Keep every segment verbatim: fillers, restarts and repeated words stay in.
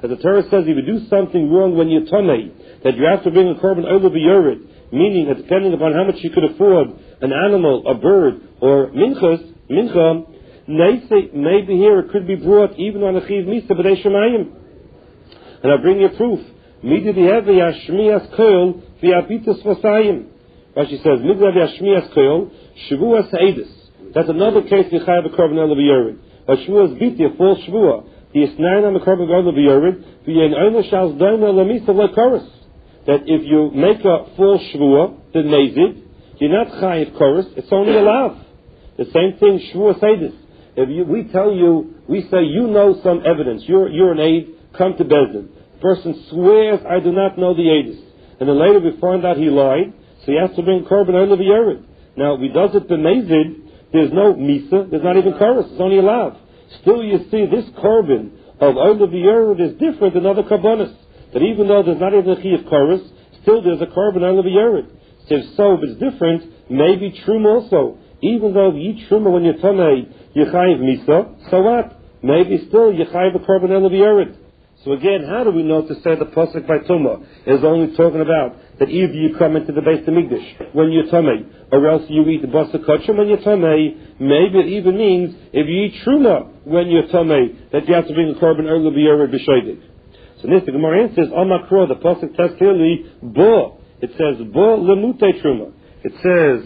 That the Torah says if you do something wrong when you're tamei, that you have to bring a korban oil b'yored, meaning that depending upon how much you could afford, an animal, a bird, or minchas, mincha, maybe here it could be brought even on a chiv misa b'dei shemayim. And I'll bring you proof. Midi dihevi hashmiyas koil v'abitus v'sayim. Rashi says, Midi dihevi hashmiyas koil, shavuas ha'edis. That's another case you chayav a korban oil b'yored. A shavuas biti, a false shavua. The isnayin on the korban oil b'yored, v'yen oina shals doina lemisa le'koros. That if you make a false shvua, the nezid, you're not chayiv chorus, it's only allowed. The same thing, shvua seidis. If you, we tell you, we say you know some evidence, you're, you're an aid, come to Bezdin. The person swears, I do not know the aidis. And then later we find out he lied, so he has to bring korban oil b'yored. Now, if he does it b'nezid, there's no misa, there's not even chorus, it's only allowed. Still you see, this korban of oil b'yored is different than other korbanos. That even though there's not even a chiyuv chorus, still there's a korban oil b'yored. So if so, if it's different, maybe truma also. Even though you eat truma when you're tamei, you chayiv misa, so what? Maybe still you chayiv a korban oil b'yored. So again, how do we know to say the pasuk by Tumah is only talking about that either you come into the Beis Hamikdash when you're tamei, or else you eat the basa kachim when you're tamei? Maybe it even means if you eat truma when you're tamei, that you have to bring a korban oil b'yored b'shoidik. So this, the Gemara says, Amakro, the pasuk says clearly, Bo. It says, Bo lemute truma. It says,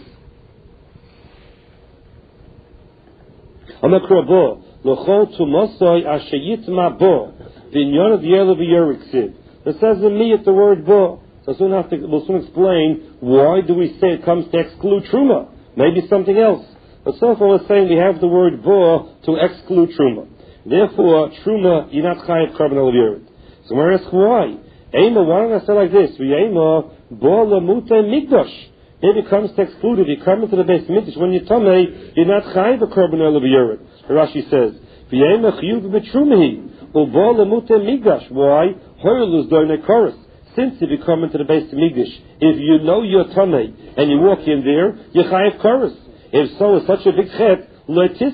Amakro Bo, L'chol tumasoi ashayitma Bo, V'inyon of Yela v'yoriksiv. It says in me at the word Bo. So soon have to, we'll soon explain why do we say it comes to exclude truma. Maybe something else. But so far we're saying we have the word Bo to exclude truma. Therefore, truma, you're not chayav korban oil b'yored. So where is why? Ema, why don't I say like this? V'yema bo lemute mikdash. Maybe it comes to exclude it. You come into the Beis Mikdash when you're tamei, you're not chayiv a korban oil b'yored. Rashi says, v'yema chiyuv b'trumahi ubo lemute mikdash. Why? Hoylus doine chorus. Since if you come into the Beis Mikdash, if you know you're tamei and you walk in there, you're chayiv chorus. If so, it's such a big chet. Maybe there,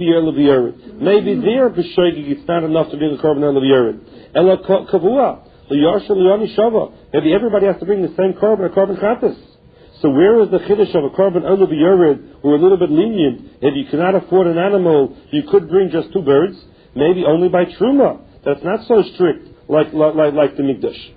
b'shoigig, it's not enough to bring a korban oil b'yored. Ela kavua, l'yarshel l'yani shava. Maybe everybody has to bring the same korban, a korban chatas. So where is the chiddush of a korban oil b'yored? We're a little bit lenient. If you cannot afford an animal, you could bring just two birds. Maybe only by truma. That's not so strict like like like, like the mikdash.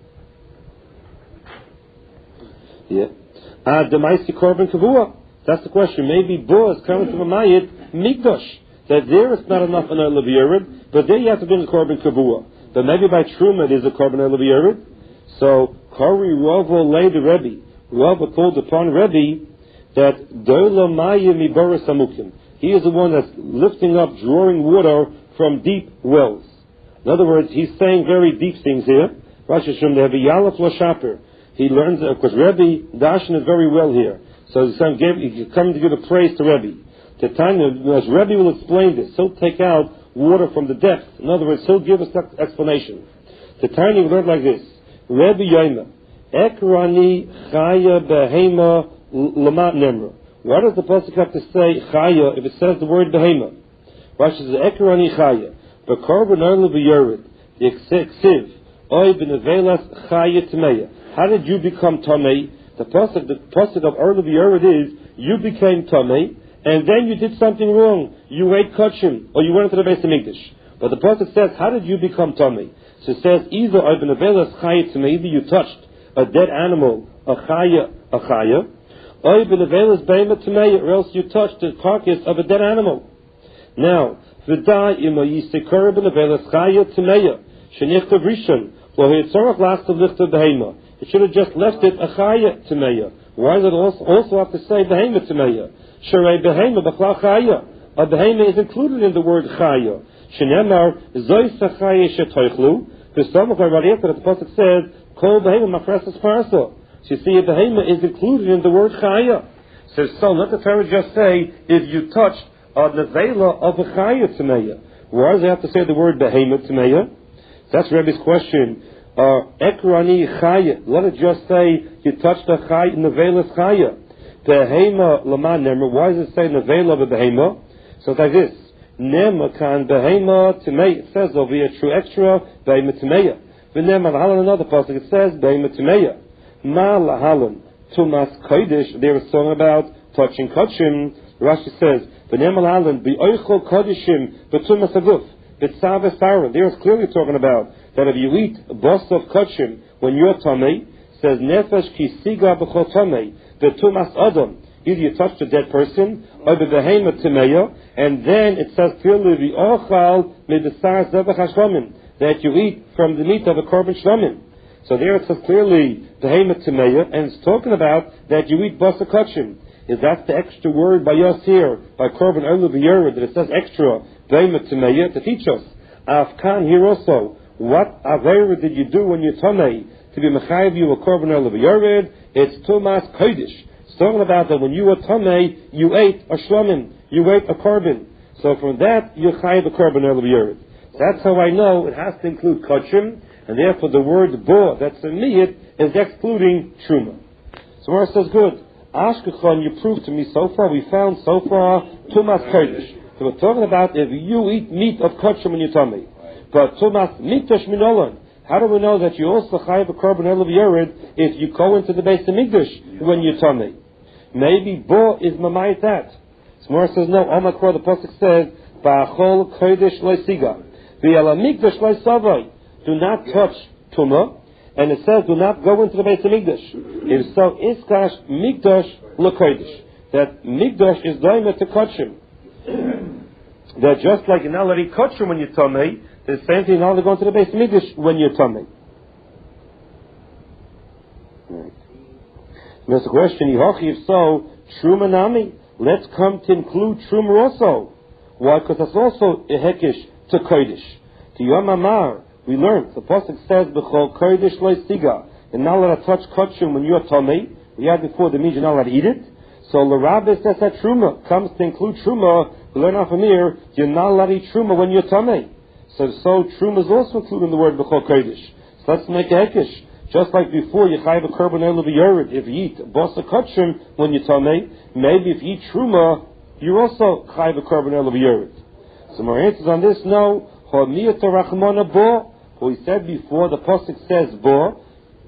Yeah. Ah, demaisi korban kavua. That's the question. Maybe bo is coming from a mayit mikdash. That there it's not enough an oil b'yored, but there you have to bring a korban kavua. But maybe by truma it is a korban oil b'yored. So Kari Rava lay the Rebbe. Rava called upon Rebbe that dola maya mi boris amukim. He is the one that's lifting up, drawing water from deep wells. In other words, he's saying very deep things here. Rosh Hashem, they have a yalaf l'shaper. He learns, of course, Rebbe Dashan is very well here. So he's coming to give a praise to Rebbe. The time as Rebbe will explain this, he'll take out water from the depth. In other words, he'll give us that explanation. The tiny will learn like this: Rebbe Yoima, Ekrani Chaya Behema Lamat Nemra. Why does the pasuk have to say Chaya if it says the word Behema? Rashi says Ekrani Chaya, Bekorban Oil B'yored, the Eksiv Oy B'nevelas Chaya Tmeya. How did you become Tamei? The pasuk, the pasuk of Oil B'yored is you became Tamei. And then you did something wrong. You ate kachim, or you went into the Beis Hamikdash. But the pasuk says, how did you become tamei? So it says, either either you touched a dead animal, a chaya, a chaya, or else you touched the carcass of a dead animal. Now, v'da ima yisekar b'nevelas chaya tameya shenichtav rishon lo hitzorach lastav lichtav behema. It should have just left it a chaya tameya. Why does it also, also have to say behema tameya? Sharei behema b'chla chaya. A behema is included in the word chaya. Shenemar zois chaya shetoichlu. V'samach right after the pasuk says kol behema mafresas parsa. So you see, a behema is included in the word chaya. So so let the Torah just say if you touched a nevela of a chaya tameya. Why does it have to say the word behema tameya? That's Rebbe's question. Ekrani chaya. Let it just say you touched a chaya nevela's chaya. Behema laman nemer. Why does it say nevela of a behema? So it's like this: Nemakan behema timei. It says over here, true extra, behema timeya. V'nema lahalan, another pasuk, it says, behema timeya. Ma lahalan, tumas kodesh. There is a song about touching kodshim. Rashi says, v'nema lahalan, bi'oichol kodeshim, b'tumas aguf, b'tzav esaron. There is clearly talking about that if you eat bos of kodshim when you're tamei, says nefesh ki siga b'chol tamei, b'tumas adam. Either you touch the dead person, or the behema timeya, and then it says clearly the ochal midasar zebach hashlamim, that you eat from the meat of a korban shlamim. So there it says clearly behema timeya, and it's talking about that you eat basa kachim. Is that the extra word by us here, by korban olu v'yered, that it says extra behema timeya to teach us? Afkan here also, what avera did you do when you tamei to be mechayev you a korban olu v'yered? It's tumas kodesh. It's talking about that when you were tamei, you ate a shlamim, you ate a korban. So from that, you chayev a korban elu b'yered. That's how I know it has to include kodshim, and therefore the word bo, that's a miyit, is excluding truma. So Mara says, good. Ashkechon, you proved to me so far, we found so far, tumas kodesh. So we're talking about if you eat meat of kodshim when you're tamei. But tumas mitash minolan. How do we know that you also chayev a korban elu b'yered if you go into the Beis Hamikdash when you're tamei? Maybe bo is mamayit that. Smor says no. Omakor, the pasuk says, "Ba'achol kodesh loisiga, v'yala mikdash loisavai." Do not touch tuma, and it says, "Do not go into the Beis Hamikdash." If so, iskash mikdash lekodesh. That mikdash is daima to kodshim. That just like you're not letting kodshim when you're tamei, the same thing now they're going to the Beis Hamikdash when you're tamei. There's a question, if so, Truma Nami, let's come to include Truma also. Why? Because that's also a hekish to Kodesh. To Yom Amar, we learned, the Pasuk says, B'chol Kodesh lo'isiga, and not let touch Kodshim when you're Tomei. We had before the meat, you're not allowed to eat it. So the Rabbi says that Truma comes to include Truma. We learn off from here, you're not allowed to eat Truma when you're Tomei. So, so Truma is also included in the word B'chol Kodesh. So let's make a hekish. Just like before, you chayev a korban elu b'yered. If you eat basa kodshim when you tamei, maybe if you eat truma, you also chayev a korban elu b'yered. So more answers on this. No, ha'miyat rachmana bo. What we said before, the pasuk says bo.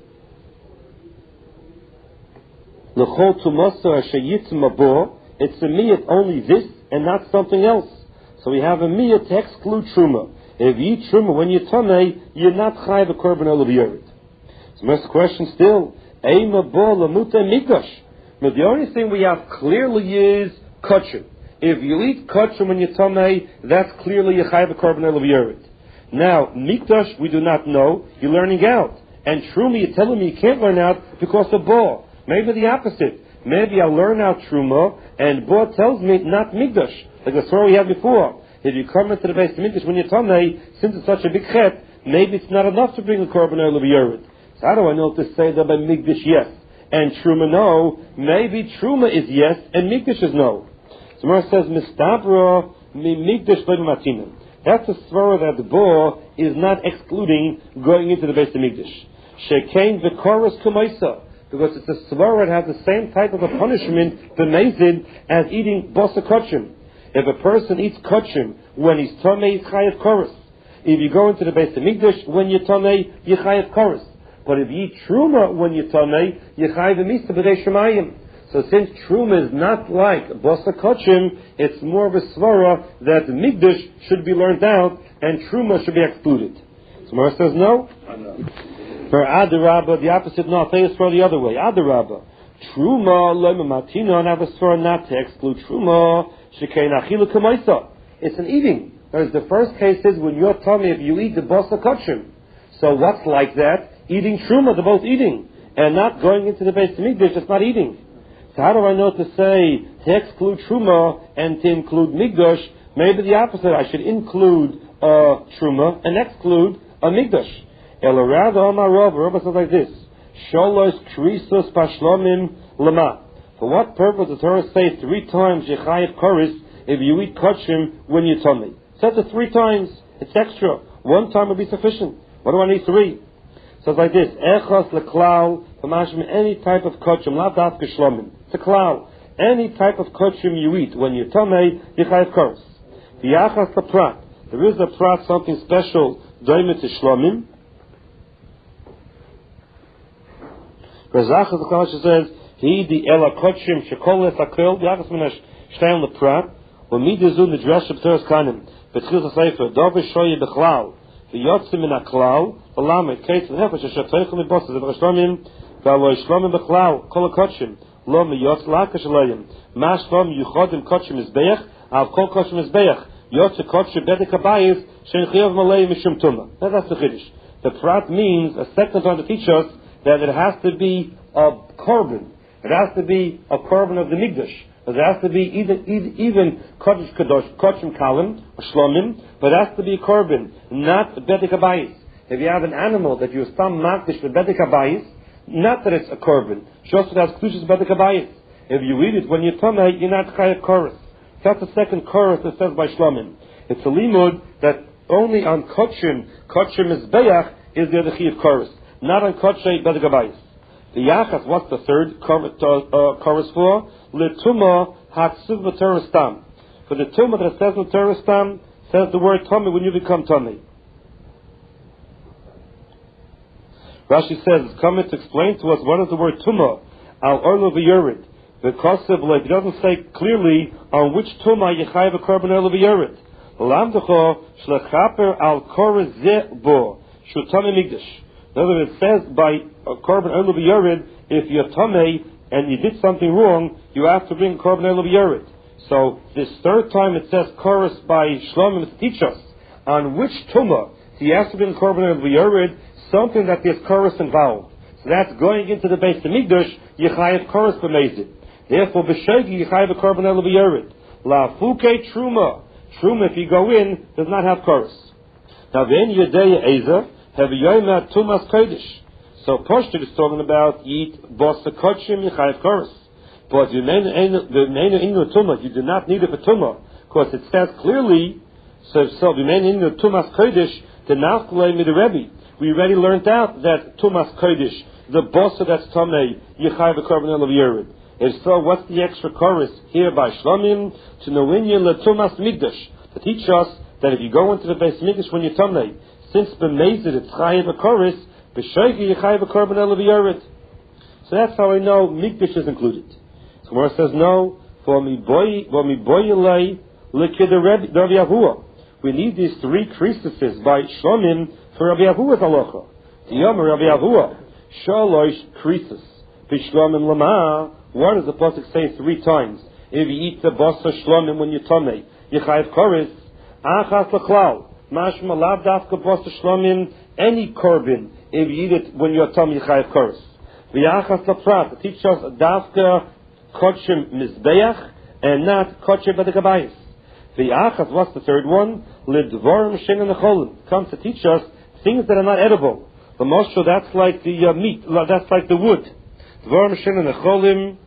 L'chol tumasa sheyitzma bo. It's a miyat only this and not something else. So we have a miyat to exclude truma. If you eat truma when you tamei, you're not chayev a korban elu b'yered. So next question still, Eima bo lamuta mikdash. But the only thing we have clearly is kodshim. If you eat kodshim when you're tamei, that's clearly a chayev a korban elu b'yered. Now, mikdash we do not know, you're learning out. And truma you're telling me you can't learn out because of bo. Maybe the opposite. Maybe I'll learn out truma, and bo tells me not mikdash. Like the story we had before. If you come into the Beis Hamikdash when you're tamei, since it's such a big chet, maybe it's not enough to bring a korban elu b'yered. So how do I know to say that by Mikdash yes and Truma no? Maybe Truma is yes and Mikdash is no. So Mara says, Mistabra mi Mikdash matina. That's a svara that the bo is not excluding going into the Beis Hamikdash. Shekain v'koros kumaisa. Because it's a svara that has the same type of a punishment, b'mezid, as eating basa kodshim. If a person eats kodshim when he's tamei, he's chayav koros. If you go into the Beis Hamikdash when you're tamei, you chayav koros. But if you eat truma when you're tamei, you chayav misa b'dei shemayim. So since truma is not like basa kodshim, it's more of a svara that mikdash should be learned out and truma should be excluded. So Mara says no. For adarabba, the opposite. No, I'll tell you a svara the other way. Adarabba, truma lo'ima matina, and have a svara not to exclude truma. Shekein achilu k'maisa. It's an eating. Whereas the first case is when you're tamei, if you eat the basa kodshim. So what's like that? Eating truma, they're both eating, and not going into the Beis Hamikdash, it's not eating. So how do I know to say to exclude truma and to include mikdash? Maybe the opposite. I should include uh, truma and exclude a mikdash. Elarada Amar Rav, Rav says like this: Sholos krisos pashlomim lama. For what purpose does Torah say three times yechayev koris if you eat kodshim when you tamei? Says it three times. It's extra. One time would be sufficient. What do I need three? So it's like this: Echos leklal, any type of kodshim, not dafka shlomim. It's a klal. Any type of kodshim you eat when you're tamei, you chayav koros. The Yachas the Prat. There is a Prat, something special, Doimit to Shlomim. Razachas the Kalash says, He the Ela Kotshim Shekol Esakil, the Yachas Minash Shtein the Prat, Wamidizun the Dresh of Teres Kanim, Betchil Sefer, Dove Shoye Bechlal, the Yotzim in Aklal, the Lamed, Kate, the Nefesh, Shetaychel in Bosses, the Rashtomim, Valo Shlomim Bechlal, Kol Kotshim, Lo Miyotz Lakash Alayim, Mash Lom Yuchodim Kotshim Izbeach, Al Kol Kotshim Izbeach, Yotze Kotshim Bedek Abayis, Shen Chiyav Malay Mishum Tumah. Now that's the Chiddush. The Prat means, a second time to teach us, that it has to be a korban. It has to be a korban of the Migdash. It has to be even even, even Kodesh Kadosh, Kodshim Kalim, or Shlomim, but it has to be a korban, not Bedek Abayis. If you have an animal that you stam makdish with Bedek Abayis, not that it's a korban, just that it has Klushis Bedek Abayis. If you eat it when you're Tomei, you're not Chayav Korus. That's the second chorus that says by Shlomim. It's a limud that only on Kodshim, Kodshim Mizbeach, is there the Chiyav Chorus. Not on Kodshay Bedek Abayis. The Yachas, what's the third chorus for? L'tumah hatsuv v'torah stam. For the tumah that says v'torah stam, says the word tumah when you become tumah. Rashi says, it's coming to explain to us what is the word tumah. Al orlo v'yorid. Because of, like, it doesn't say clearly on which tumah yechayev a korban orlo v'yorid. L'amdecho shlechaper al korah ze bo. Shutame migdash. In other words, it says by a korban orlo v'yorid, if you're tamei and you did something wrong, you have to bring korban orlo v'yorid. So this third time it says chorus by Shlomim to teach us on which tumah he has to bring korban orlo v'yorid, something that there's chorus involved. So that's going into the base of Migdash, Yechayev chorus b'mezid. Therefore, b'shegi Yechayev korban orlo v'yorid. La fuke truma. Truma, if you go in, does not have chorus. Now then, Yedeya Eza, have Yoyma Tumas Kodesh. So Poshtik is talking about Yit Bosa Kodshim Yechayev chorus. But the Meinu Inu Tumah, you do not need it for Tumah, because it says clearly, so so the Meinu Inu Tumas Kodesh, the Nafkalei Mid Rebbe. We already learned out that Tumas Kodesh, the Bosa that's Tomei, Yechayev korban orlo v'yorid. If so, what's the extra chorus here by Shlomim? To know in you Tumas Migdash, to teach us that if you go into the base Migdash when you're Tomei, since b'mezid it's Chayev a chorus, b'shoigi Yechayev korban orlo v'yorid. So that's how I know Migdash is included. So Gemara says no, for mi boy, for mi boyelei lekid Rabbi Yahuwah. We need these three creases by Shlomim for Rabbi Yahuwah's halacha. The Yom Rabbi Yahuwah shalosh creases b'Shlomim lama. What does the pasuk say three times? If you eat the basa Shlomim when you're tamei, Yechayev chorus achas l'klal. Mashma lav dafka basa Shlomim any korban. If you eat it when you're tamei, Yechayev chorus. V'yachas l'prat. Teach us dafka Kodshim Mizbeach and not Kodshim Bedek Abayis. The Achas, what's the third one? Lidvorim Shein Necholim. Comes to teach us things that are not edible. The Moshe, that's like the uh, meat, that's like the wood. Dvorim Shein Necholim.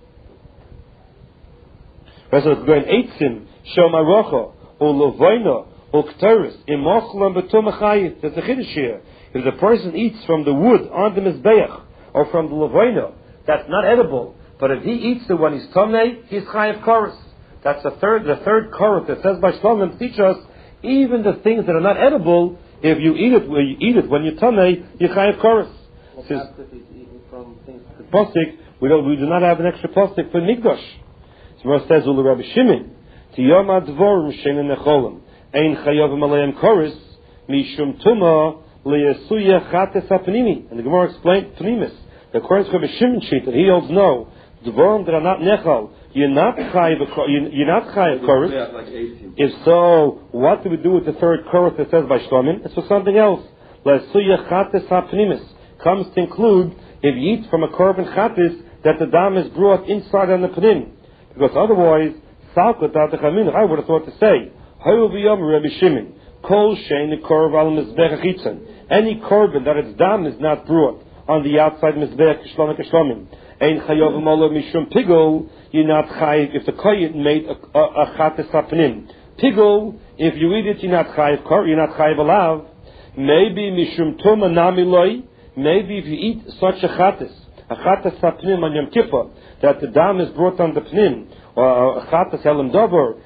Resolve going Eitzim, Shel Marocha, or Lovoina, or Kteris, Imochlam Betum Achayis. There's a Chiddush here. If the person eats from the wood on the Mizbeach, or from the Lovoina, that's not edible. But if he eats it when he's Tomei, he's Chayev chorus. That's the third, the third chorus that says by Shlomim teach us even the things that are not edible. If you eat it, when you eat it when you're Tomei, you're Chayev chorus. What happens if he's eating from things? Postik, we don't, we do not have an extra postik for Migdash. So it says Ulu Rabbi Shimon, Tiyom Advorim Shein Necholim, Ein Chayavim Aleim chorus, Mishum Tuma Leyesuya Chates Apnimi. And the Gemara explained Pnimis. According to Rabbi Shimon sheet that he holds no. Dvorim that are not nechal, you're not chayiv, you're not chayiv chorus. If so, what do we do with the third chorus that says by Shlomim? It's for something else. Lesuya chates hapnimis comes to include if you eat from a korban chatis that the dam is brought inside on the pnim, because otherwise, salkot atachamin. I would have thought to say, Hayul v'yom Rabbi Shimon, kol shein korv al mizbech achitzon. Any korban that its dam is not brought on the outside mizbech shlomim keshlomim. Ein chayovim olav mishum pigul, you're not chayiv if the kohen made a, a, a chates hapnim. Pigul, if you eat it, you're not chayiv kor, you're not chayiv alav. Maybe mishum tuma namiloi, maybe if you eat such a chates, a chates hapnim on Yom Kippur, that the dam is brought on the pnim, or a chates helam dover,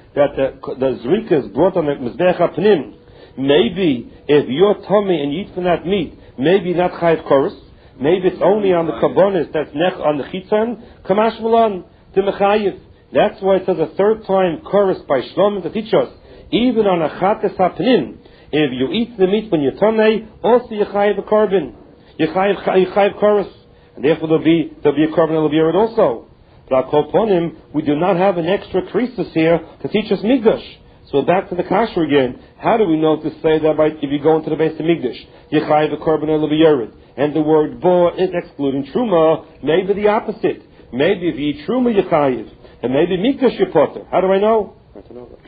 that the, the zrika is brought on the mizbeach hapnim, maybe if you're tummy and you eat from that meat, maybe not chayiv chorus, maybe it's only on the karbonis that's nech on the chitzon, kamash malan, to mechayiv. That's why it says a third time chorus by Shlomo to teach us, even on a chates hapnim, if you eat the meat when you're tummy, also you chayiv a carbon, you chayiv chorus, and therefore there'll be, there'll be a carbon and there'll be it also. We do not have an extra creases here to teach us Migdash. So back to the kasher again. How do we know to say that by, if you go into the base of Migdash, Yechayiv a korban el b'yered, and the word bo is excluding Truma, maybe the opposite. Maybe if you eat Truma Yechayiv, and maybe Migdash you potter. How do I know? I don't know.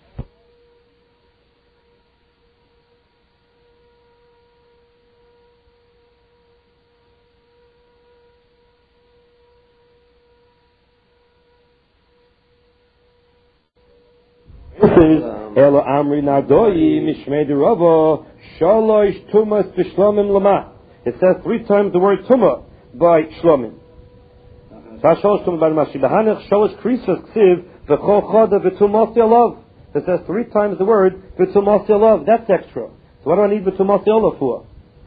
Elo Amri Nadoi Mishmei Rava Shalosh Tumas B'Shlomim Lama. It says three times the word Tuma by Shlomim. Shalosh Tumas by Mashi B'Hanech Shalosh Krisas Ksiv V'Chol Choda V'Tumas Yalav. It says three times the word V'Tumas Yalav. That's extra. So what do I need V'Tumas Yalav for?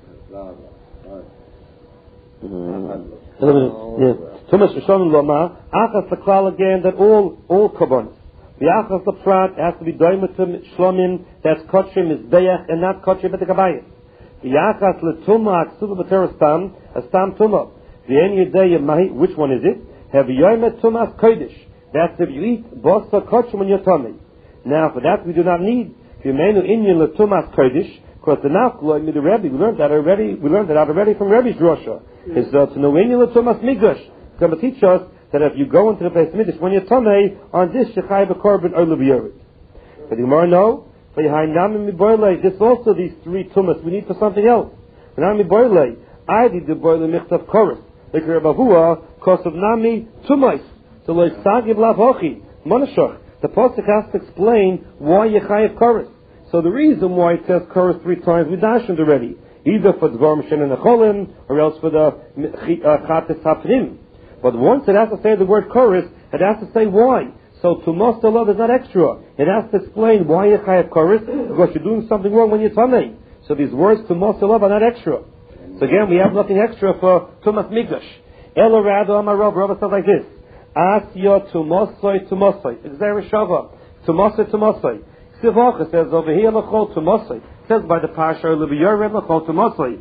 Tumas B'Shlomim Lama. Achas L'Klal again that all all korbanos. The achas the prat has to be doimatum shlomim, that's kotshim is beyach and not kotshim but the kabayim. The achas letuma aksuva b'terastam, a stam tuma. The any day mahi, which one is it? Have yoymet tumas kodesh. That's if you eat bosa kotshim when you're tummy. Now for that we do not need. If you menu inyan letumas kodesh, because the nafklo the Rebbe, we learned that already. We learned that out already from Rebbe's drosha. Is uh, to know inyan letumas migdash. Going to teach us that if you go into the place of Midrash when you're Tomei, on this Shechai B'Korban or L'B'Yerid. But the Gemara no, for Yehai Nami Miboilei, this also these three tumas we need for something else. Nami Miboilei, I did the Boilei Michtav Chorus, like Rebbe Hua, cause of Nami Tumais, so Lo Yisagib Lav Hochi, Monashach. The Pasuk has to explain why Yechai Chorus. So the reason why it says chorus three times, we dashed it already. Either for the Dvar Mishen and Necholim, or else for the Chates Hapnim. But once it has to say the word chorus, it has to say why. So Tumas Yalav is not extra. It has to explain why you have chorus, because you're doing something wrong when you're Tamei. So these words Tumas Yalav are not extra. So again, we have nothing extra for Tumas Migdash. Elo Rado Amarov, Rabbi says like this: Asya Tumasoi Tumasoi. It's very Shava. Tumasoi Tumasoi. Sivach says over here Lachol Tumasoi. It says by the Pasha L'B'Yered Lachol Tumasoi.